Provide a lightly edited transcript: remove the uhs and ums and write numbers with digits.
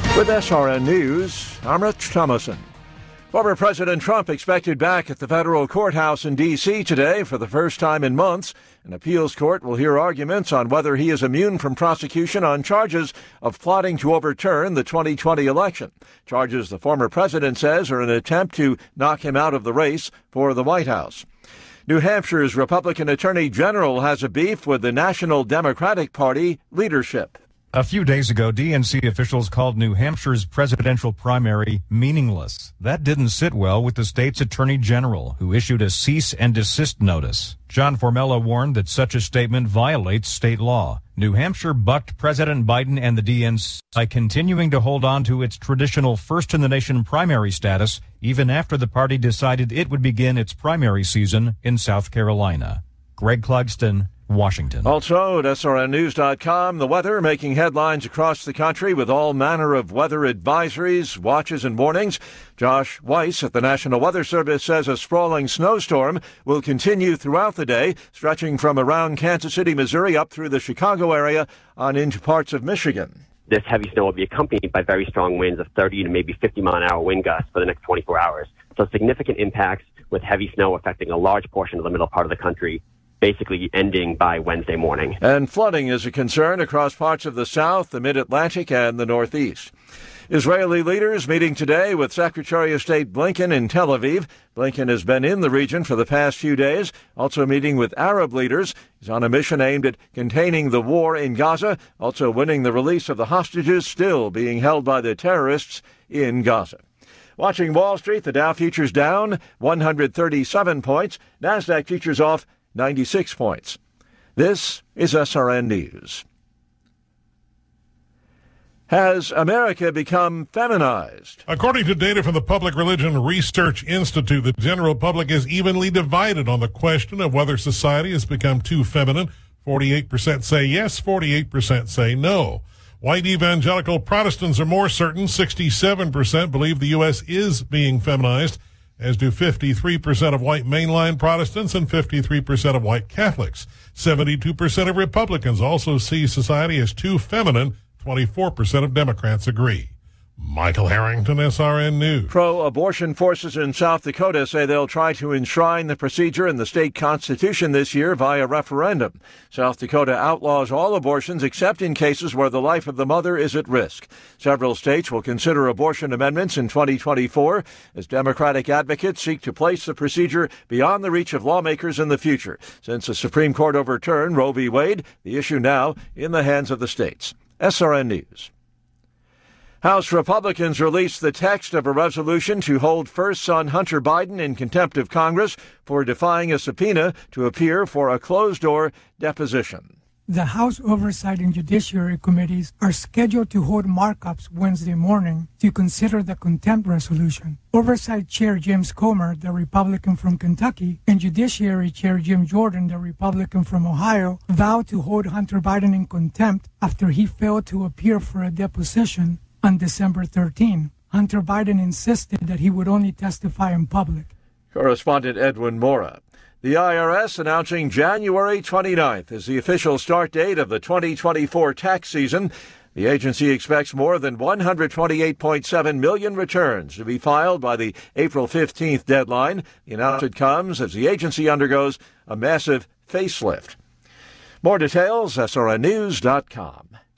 With SRN News, I'm Rich Thomason. Former President Trump expected back at the federal courthouse in D.C. today for the first time in months. An appeals court will hear arguments on whether he is immune from prosecution on charges of plotting to overturn the 2020 election. Charges the former president says are an attempt to knock him out of the race for the White House. New Hampshire's Republican Attorney General has a beef with the National Democratic Party leadership. A few days ago, DNC officials called New Hampshire's presidential primary meaningless. That didn't sit well with the state's attorney general, who issued a cease and desist notice. John Formella warned that such a statement violates state law. New Hampshire bucked President Biden and the DNC by continuing to hold on to its traditional first-in-the-nation primary status, even after the party decided it would begin its primary season in South Carolina. Greg Clugston, Washington. Also at SRNnews.com, the weather making headlines across the country with all manner of weather advisories, watches, and warnings. Josh Weiss at the National Weather Service says a sprawling snowstorm will continue throughout the day, stretching from around Kansas City, Missouri, up through the Chicago area on into parts of Michigan. This heavy snow will be accompanied by very strong winds of 30 to maybe 50-mile-an-hour wind gusts for the next 24 hours. So significant impacts with heavy snow affecting a large portion of the middle part of the country, basically ending by Wednesday morning. And flooding is a concern across parts of the South, the Mid-Atlantic, and the Northeast. Israeli leaders meeting today with Secretary of State Blinken in Tel Aviv. Blinken has been in the region for the past few days, also meeting with Arab leaders. He's on a mission aimed at containing the war in Gaza, also winning the release of the hostages still being held by the terrorists in Gaza. Watching Wall Street, the Dow futures down 137 points. NASDAQ futures off 96 points. This is SRN News. Has America become feminized? According to data from the Public Religion Research Institute, the general public is evenly divided on the question of whether society has become too feminine. 48% say yes, 48% say no. White evangelical Protestants are more certain. 67% believe the U.S. is being feminized, as do 53% of white mainline Protestants and 53% of white Catholics. 72% of Republicans also see society as too feminine. 24% of Democrats agree. Michael Harrington, SRN News. Pro-abortion forces in South Dakota say they'll try to enshrine the procedure in the state constitution this year via referendum. South Dakota outlaws all abortions except in cases where the life of the mother is at risk. Several states will consider abortion amendments in 2024 as Democratic advocates seek to place the procedure beyond the reach of lawmakers in the future. Since the Supreme Court overturned Roe v. Wade, the issue now in the hands of the states. SRN News. House Republicans released the text of a resolution to hold first son Hunter Biden in contempt of Congress for defying a subpoena to appear for a closed-door deposition. The House Oversight and Judiciary Committees are scheduled to hold markups Wednesday morning to consider the contempt resolution. Oversight Chair James Comer, the Republican from Kentucky, and Judiciary Chair Jim Jordan, the Republican from Ohio, vowed to hold Hunter Biden in contempt after he failed to appear for a deposition on December 13. Hunter Biden insisted that he would only testify in public. Correspondent Edwin Mora. The IRS announcing January 29th as the official start date of the 2024 tax season. The agency expects more than 128.7 million returns to be filed by the April 15th deadline. The announcement comes as the agency undergoes a massive facelift. More details, SRNnews.com.